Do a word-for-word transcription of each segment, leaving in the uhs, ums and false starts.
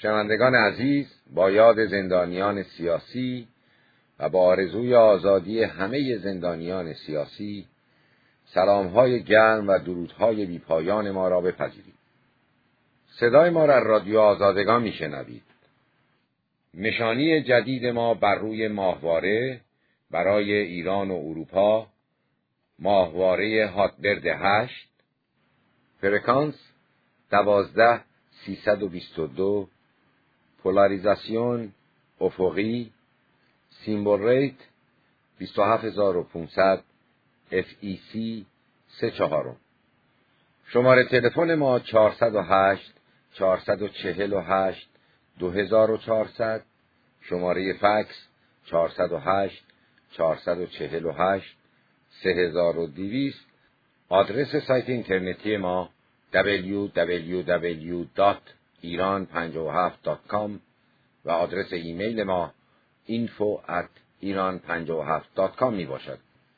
شنوندگان عزیز، با یاد زندانیان سیاسی و با آرزوی آزادی همه زندانیان سیاسی، سلام‌های گرم و درودهای بی‌پایان ما را بپذیرید. صدای ما را رادیو آزادگان میشنوید. نشانی جدید ما بر روی ماهواره برای ایران و اروپا، ماهواره هاتبرد هشت، فرکانس دوازده سیصد و بیست و دو، پولاریزاسیون افقی، سیمبل ریت بیست و هفت هزار و پانصد، اف ای سی سه چهارم. شماره تلفن ما چهارصد و هشت چهارصد و چهل و هشت دو هزار و چهارصد، شماره فکس چهارصد و هشت چهارصد و چهل و هشت سه هزار و دویست، آدرس سایت اینترنتی ما دبلیو دبلیو دبلیو دات ایران پنجاه و هفت دات کام و آدرس ایمیل ما اینفو ات ایران پنجاه و هفت دات کام می باشد.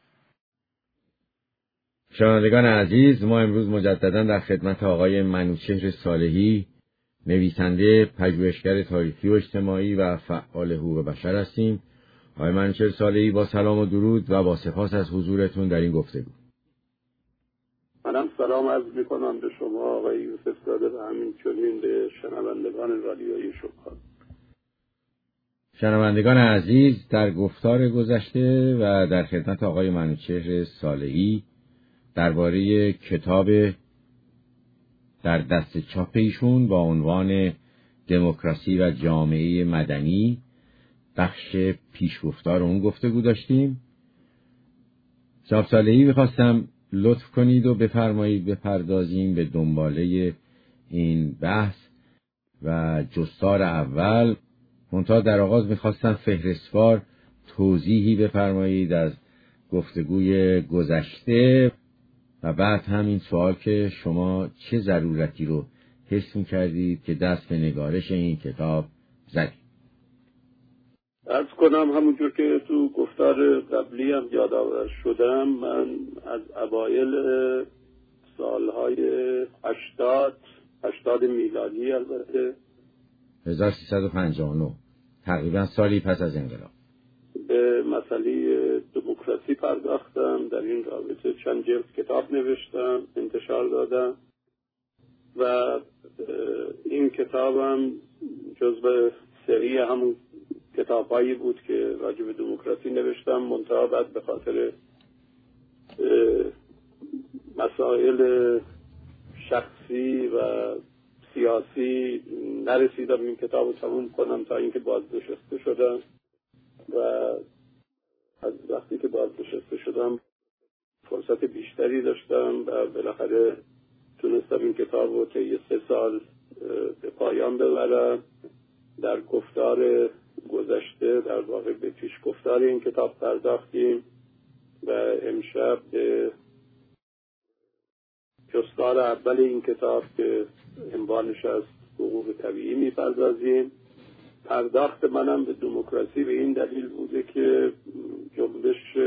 شنوندگان عزیز، ما امروز مجددا در خدمت آقای منوچهر صالحی، نویسنده، پژوهشگر تاریخی و اجتماعی و فعال حقوق بشر هستیم. آقای منوچهر صالحی، با سلام و درود و با سپاس از حضورتون در این گفتگو. منم سلام عرض میکنم به شما آقای یوسف زاده و همینطورین به شنوندگان رادیویی شما. شنوندگان عزیز، در گفتار گذشته و در خدمت آقای منوچهر صالحی درباره کتاب در دست چاپ ایشون با عنوان دموکراسی و جامعه مدنی بخش پیشگفتار اون گفتگو داشتیم. جناب صالحی، می‌خواستم لطف کنید و بفرمایید بپردازیم به دنباله این بحث و جستار اول. منتها در آغاز می‌خواستم فهرستوار توضیحی بفرمایید از گفتگوی گذشته و بعد هم این سوال که شما چه ضرورتی رو حس می‌کردید که دست به نگارش این کتاب زدید. عرض کنم همونجور که تو گفتار قبلی هم یادآور شدم، من از اوایل سالهای هشتاد هشتاد میلادی البته هزار و سیصد و پنجاه و نه، تقریبا سالی پس از انقلاب، به مسئله دموکراسی پرداختم. در این رابطه چند جلد کتاب نوشتم، انتشار دادم و این کتابم جزو سری همون کتابایی بود که راجع به دموکراسی نوشتم، منتها بعد به خاطر مسائل شخصی و سیاسی نرسیدم این کتاب رو تموم کنم تا اینکه بازنشسته شدم و از وقتی که بازنشسته شدم فرصت بیشتری داشتم و بالاخره تونستم این کتاب رو طی سه سال به پایان ببرم. در گفتار گذشته در واقع به پیش گفتار این کتاب پرداختیم و امشب به جستار اول این کتاب که عنوانش از حقوق طبیعی میپردازیم. پرداخت منم به دموکراسی به این دلیل بوده که جنبش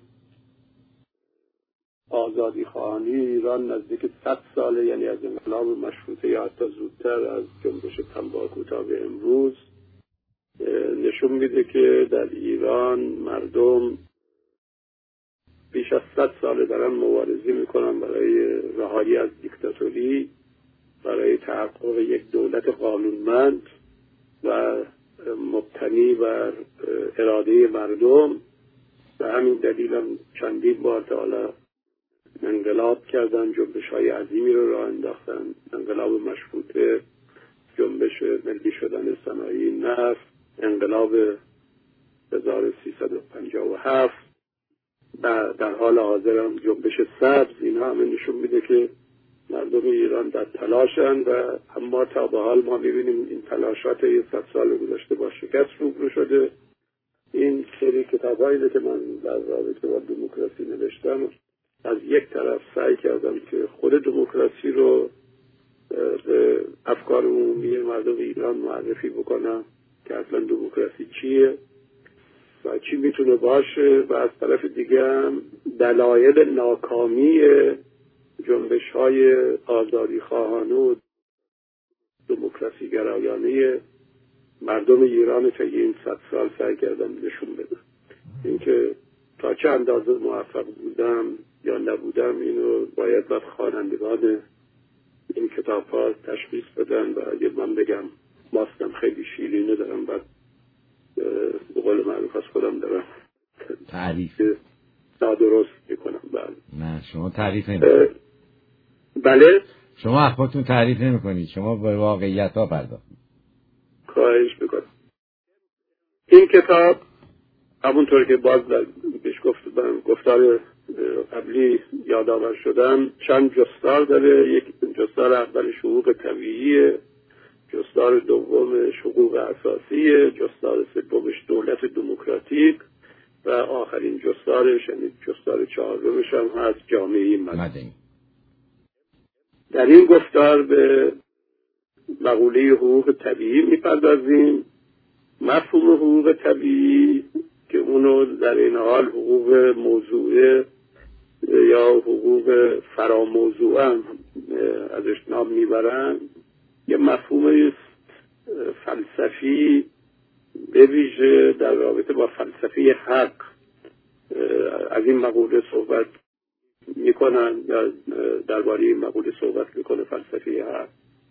آزادی خواهانی ایران نزدیک صد ساله، یعنی از انقلاب مشروطه یا حتی زودتر، از جنبش تنباکو تا به امروز، نشون میده که در ایران مردم بیش از صد ساله دارن مبارزه میکنن برای رهایی از دیکتاتوری، برای تحقق یک دولت قانونمند و مبتنی بر اراده مردم. و همین دلیل هم چندین بار تا حالا انقلاب کردن، جنبش های عظیمی رو راه انداختن. انقلاب مشروطه، جنبش ملی شدن صنایع نفت، انقلاب هزار و سیصد و پنجاه و هفت و در حال حاضر هم جنبش سبز. اینها همه نشون میده که مردم ایران در تلاشن و اما تا به حال ما میبینیم این تلاشات یه صد سال گذشته با شکست روبرو شده. این سری کتابایی که من در رابطه با دموکراسی نوشتم، از یک طرف سعی کردم که خود دموکراسی رو به افکار عمومی مردم ایران معرفی بکنم که اصلا دموکراسی چیه و چی میتونه باشه، و از طرف دیگه هم دلایل ناکامی جنبش های آزادی خواهانه و دموکراسی گرایانه مردم ایران تا این صد سال سعی کردم نشون بدم. اینکه تا چه اندازه موفق بودم یا نبودم اینو باید بعد خوانندگان این کتاب ها تشخیص بدن و اگه من بگم ماستم خیلی شیرینه دارم بعد به قول معروف از خودم دارم تعریف نادرست میکنم. بله نه شما تعریف نمیکنید. بله شما از خودتون تعریف نمیکنید، شما به واقعیت ها پرداختید. خواهش میکنم. این کتاب همونطور که باز بهش گفتم گفتار قبلی یادآور شدم چند جستار داره. یک جستار اولش حقوق طبیعی، جستار دومش حقوق اساسی، جستار سومش دولت دموکراتیک و آخرین جستارش یعنی جستار چهارمش هم هست جامعه مدنی. در این گفتار به مقوله حقوق طبیعی میپردازیم. مفهوم حقوق طبیعی که اونو در این حال حقوق موضوعه یا حقوق فراموضوعه هم ازش نام میبرن، یه مفهوم فلسفی به ویژه در رابطه با فلسفه حق از این مقوله صحبت میکنن یا درباره این مقوله صحبت میکنه فلسفه حق.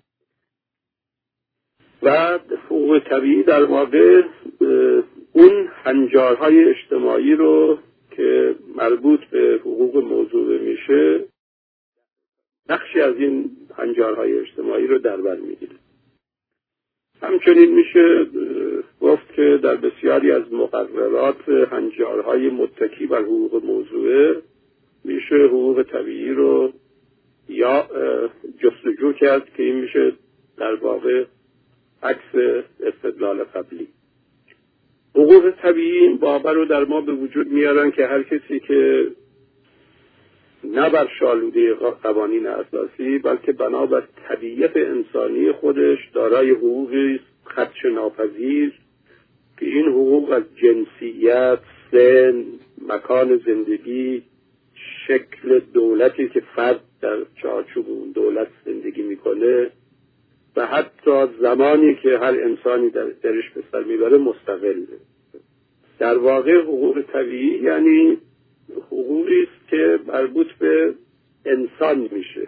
و حقوق طبیعی در واقع اون هنجارهای اجتماعی رو که مربوط به حقوق موضوع میشه، نقشی از این هنجارهای اجتماعی رو در بر میگیره. همچنین میشه گفت که در بسیاری از مقررات هنجارهای متکی بر حقوق موضوعه میشه حقوق طبیعی رو یا جستجو کرد که این میشه در واقع عکس استدلال قبلی. حقوق طبیعی این باور رو در ما به وجود میارن که هر کسی که نه بر شالوده قوانین اساسی بلکه بنابر طبیعت انسانی خودش دارای حقوقی خدش ناپذیر که این حقوق از جنسیت، سن، مکان زندگی، شکل دولتی که فرد در چارچوب اون دولت زندگی میکنه و حتی زمانی که هر انسانی در درش به سر میبره مستقله. در واقع حقوق طبیعی یعنی حقوقی است که مربوط به انسان میشه.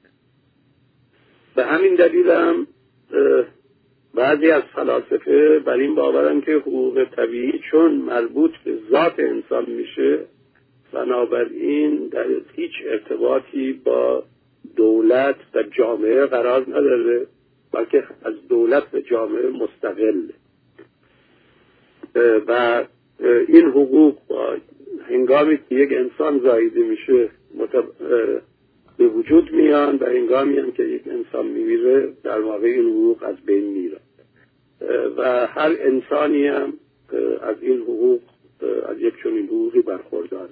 به همین دلیل هم بعضی از فلاسفه بر این باورن که حقوق طبیعی چون مربوط به ذات انسان میشه بنابراین در هیچ ارتباطی با دولت و جامعه قرار نداره بلکه از دولت و جامعه مستقل و این حقوق با هنگامی که یک انسان زایده میشه متب... به وجود میان و هنگامی هم که یک انسان میمیره در واقع این حقوق از بین میره و هر انسانی هم از این حقوق از یک چنین حقوقی برخورداره.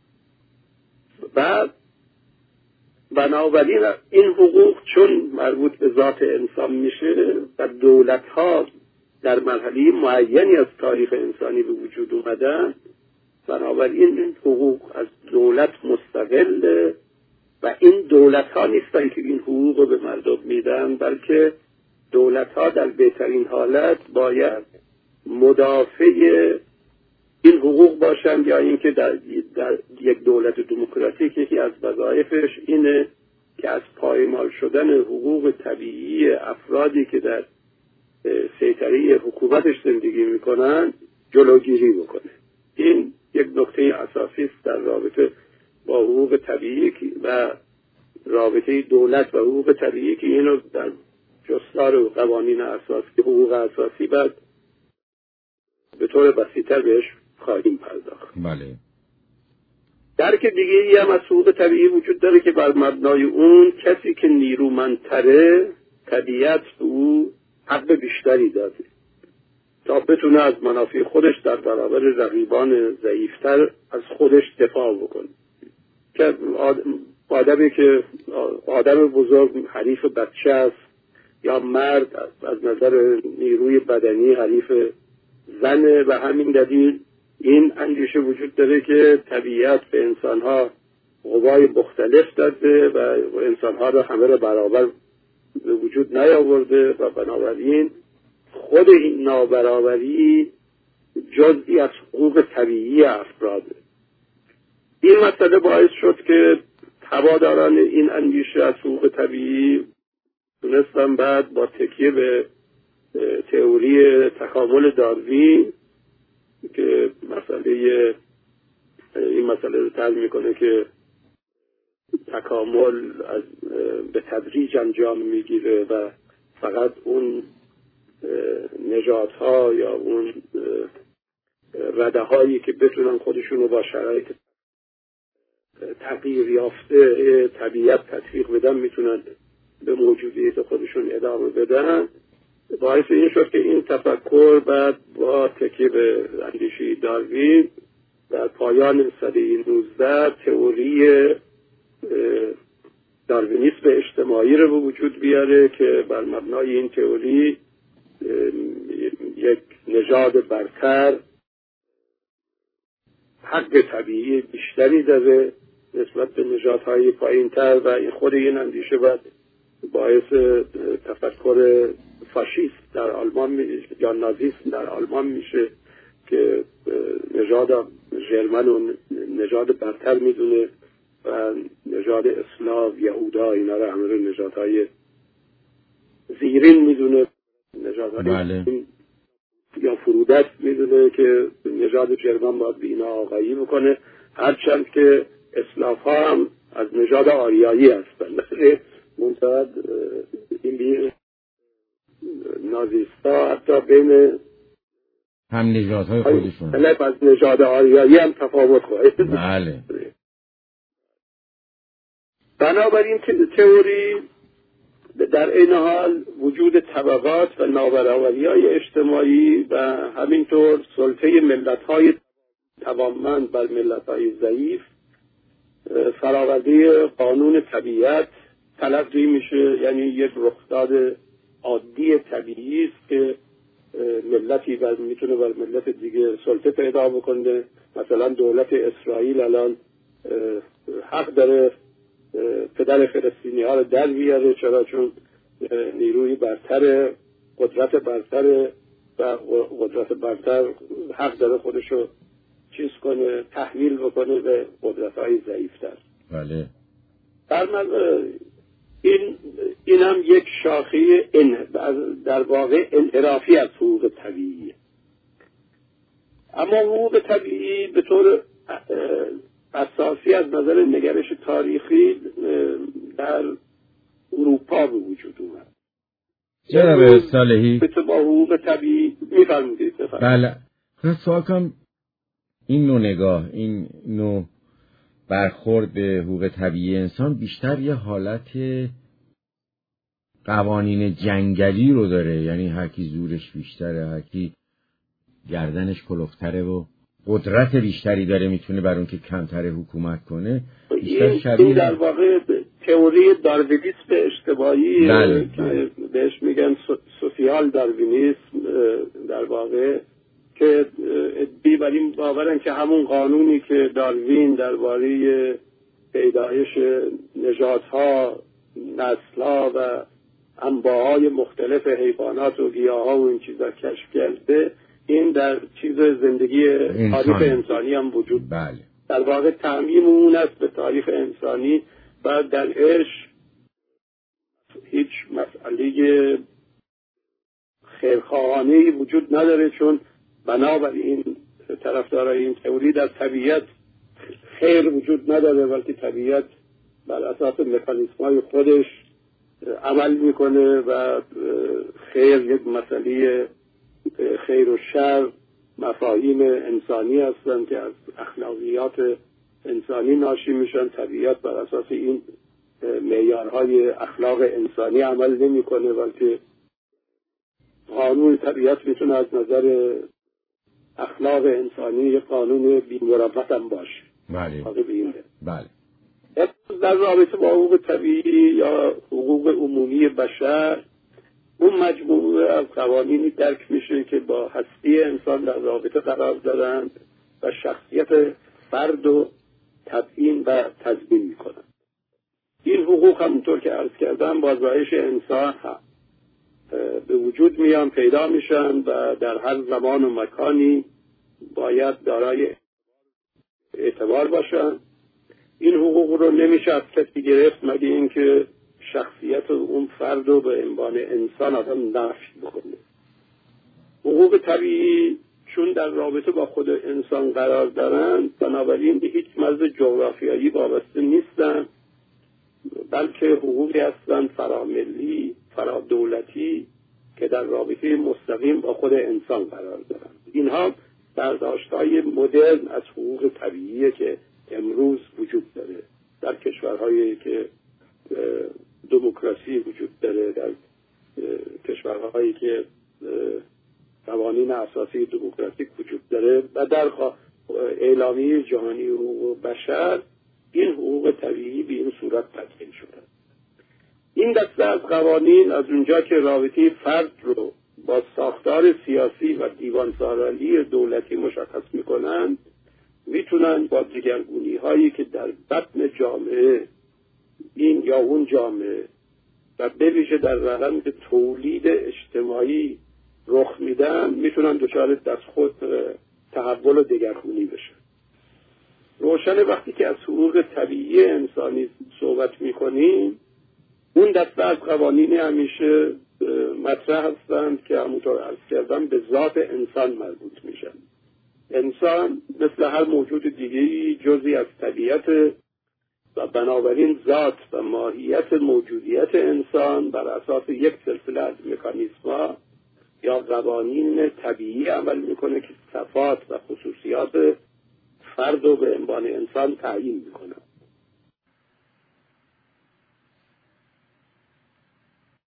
بعد بنابراین این حقوق چون مربوط به ذات انسان میشه و دولت ها در مرحله معینی از تاریخ انسانی به وجود اومدن بنابراین این حقوق از دولت مستقل و این دولت ها نیستن که این حقوق رو به مردم میدن بلکه دولت ها در بهترین حالت باید مدافع این حقوق باشند یا اینکه در, در یک دولت دموکراتیک یکی از وظایفش اینه که از پایمال شدن حقوق طبیعی افرادی که در سیطره حکومتش زندگی میکنن جلوگیری بکنه. این یک نکته اساسی است در رابطه با حقوق طبیعی و رابطه دولت و حقوق طبیعی که اینو در جستار قوانین اساسی حقوق اساسی بعد به طور بسیط‌تر بهش خواهیم پرداخت. بله. درک دیگه ای هم از حقوق طبیعی وجود داره که بر مبنای اون کسی که نیرومندتره طبیعت به او حق بیشتری داده تا بتونه از منافع خودش در برابر رقیبان ضعیفتر از خودش دفاع بکنه. که آدمی که آدم بزرگ حریف بچه است یا مرد از نظر نیروی بدنی حریف زنه و همین دلیل این اندیشه وجود داره که طبیعت به انسانها قوای مختلف داده و انسانها را همه را برابر به وجود نیاورده و بنابراین خود این نابرابری جزئی از حقوق طبیعی افراده. این مسئله باعث شد که هواداران این اندیشه از حقوق طبیعی تونستن بعد با تکیه به تئوری تکامل داروین که مسئله این مسئله رو طرح میکنه که تکامل از به تدریج انجام میگیره و فقط اون نژادها یا اون رده هایی که بتونن خودشونو با شرایط تغییر یافته طبیعت تطبیق بدن میتونن به موجودیت خودشون ادامه بدن. باعث این شد که این تفکر بعد با تکیه به اندیشه داروین در پایان سده نوزده تئوری داروینیسم اجتماعی رو به وجود بیاره که بر مبنای این تئوری یک نژاد برتر حق طبیعی بیشتری داره نسبت به نژادهای پایین‌تر و این خود این اندیشه بعد باعث تفکر فاشیست در آلمان یا نازیسم در آلمان میشه که نژاد ژرمن و نژاد برتر میدونه و نژاد اسلاو یهودا اینا رو همه رو نژادهای زیرین میدونه، نژادهای بله. یا فرودست میدونه که نژاد ژرمن باید به اینا آقایی بکنه، هرچند که اسلاف ها هم از نژاد آریایی هستن. منتها این بیر نازیستا حتی بین هم نژادهای خودشون طلب از نژاد آریایی هم تفاوت خواهد. بله. بنابراین تئوری در این حال وجود طبقات و نابرابری‌های اجتماعی و همینطور سلطه ملت‌های توانمند بر ملت‌های ضعیف فراورده قانون طبیعت تلقی میشه، یعنی یک رخداد عادی طبیعی است که ملتی بر میتونه بر ملت دیگه سلطه پیدا بکنه. مثلا دولت اسرائیل الان حق داره پدر فلسطینی ها رو در بیاره، چرا؟ چون نیروی برتر، قدرت برتر و قدرت برتر حق داره خودشو چیز کنه، تحمیل بکنه به قدرت های ضعیفتر. بله. در این این هم یک شاخه در واقع انحرافی از حقوق طبیعی. اما حقوق طبیعی به طور اساسی از نظر نگرش تاریخی در اروپا به وجود اومد. جناب صالحی با حقوق طبیعی میفرمودید؟ بله. خواهد سوال کنم این نوع نگاه، این نوع برخورد به حقوق طبیعی انسان بیشتر یه حالت قوانین جنگلی رو داره، یعنی هر کی زورش بیشتره، هر کی گردنش کلفتره و قدرت بیشتری داره میتونه بر اون که کمتر حکومت کنه. بیشتر شبیه این در واقع تئوری داروینیسم اجتماعی بله، که بله. بهش میگن سوسیال داروینیسم در واقع، که ادعی بر این باورن که همون قانونی که داروین درباره پیدایش نژادها، نسل‌ها و انواع مختلف حیوانات و گیاها و این چیزا کشف کرده، این در چیز زندگی تاریخ انسانی هم وجود بله. در واقع تعمیم اون است به تاریخ انسانی و درش هیچ مسئله خیرخواهانه‌ای وجود نداره، چون بنابراین طرفدارای این تئوری در طبیعت خیر وجود نداره، بلکه طبیعت بر اساس مکانیزم‌های خودش عمل میکنه و خیر یک مسئله خیر و شر مفاهیم انسانی هستند که از اخلاقیات انسانی ناشی میشن. طبیعت بر اساس این معیارهای اخلاق انسانی عمل نمیکنه، بلکه قانون طبیعت میتونه از نظر اخلاق انسانی یک قانون بی‌مروت هم باشه. بله. بله. در رابطه با حقوق طبیعی یا حقوق عمومی بشر، اون مجموعه از قوانینی درک میشه که با هستی انسان در رابطه قرار دارند و شخصیت فرد و تبیین و تضمین میکنند. این حقوق همونطور که عرض کردم با زایش انسان به وجود میان، پیدا میشن و در هر زمان و مکانی باید دارای اعتبار باشن. این حقوق رو نمیشه از کسی گرفت مگه اینکه شخصیت اون فرد رو به عنوان انسان آدم نفی بکنه. حقوق طبیعی چون در رابطه با خود انسان قرار دارن، بنابراین به هیچ مرز جغرافیایی وابسته نیستن، بلکه حقوقی هستند فراملی، فرادولتی که در رابطه مستقیم با خود انسان قرار دارن. اینها برداشت‌های مدرن از حقوق طبیعی که امروز وجود داره در کشورهایی که دموکراسی وجود داره، در کشورهایی که قوانین اساسی دموکراتیک وجود داره و در اعلامیه جهانی حقوق بشر این حقوق طبیعی به این صورت تدوین شده. این دسته از قوانین از اونجا که رابطه فرد رو با ساختار سیاسی و دیوانسالاری دولتی مشخص میکنند، میتونن با دگرگونی هایی که در بطن جامعه این یا اون جامعه و به ویژه در روند تولید اجتماعی رخ میدن، میتونن دچار دست خود تحول و دگرگونی بشن. روشن وقتی که از حقوق طبیعی انسانی صحبت میکنیم، اون دسته از قوانین همیشه مطرح هستند که همونطور عرض کردم به ذات انسان مربوط میشن. انسان مثل هر موجود دیگه‌ای جزئی از طبیعت و بنابراین ذات و ماهیت موجودیت انسان بر اساس یک سلسله از مکانیزم‌ها یا قوانین طبیعی عمل میکنه که صفات و خصوصیات فرد رو به عنوان انسان تعیین میکنه.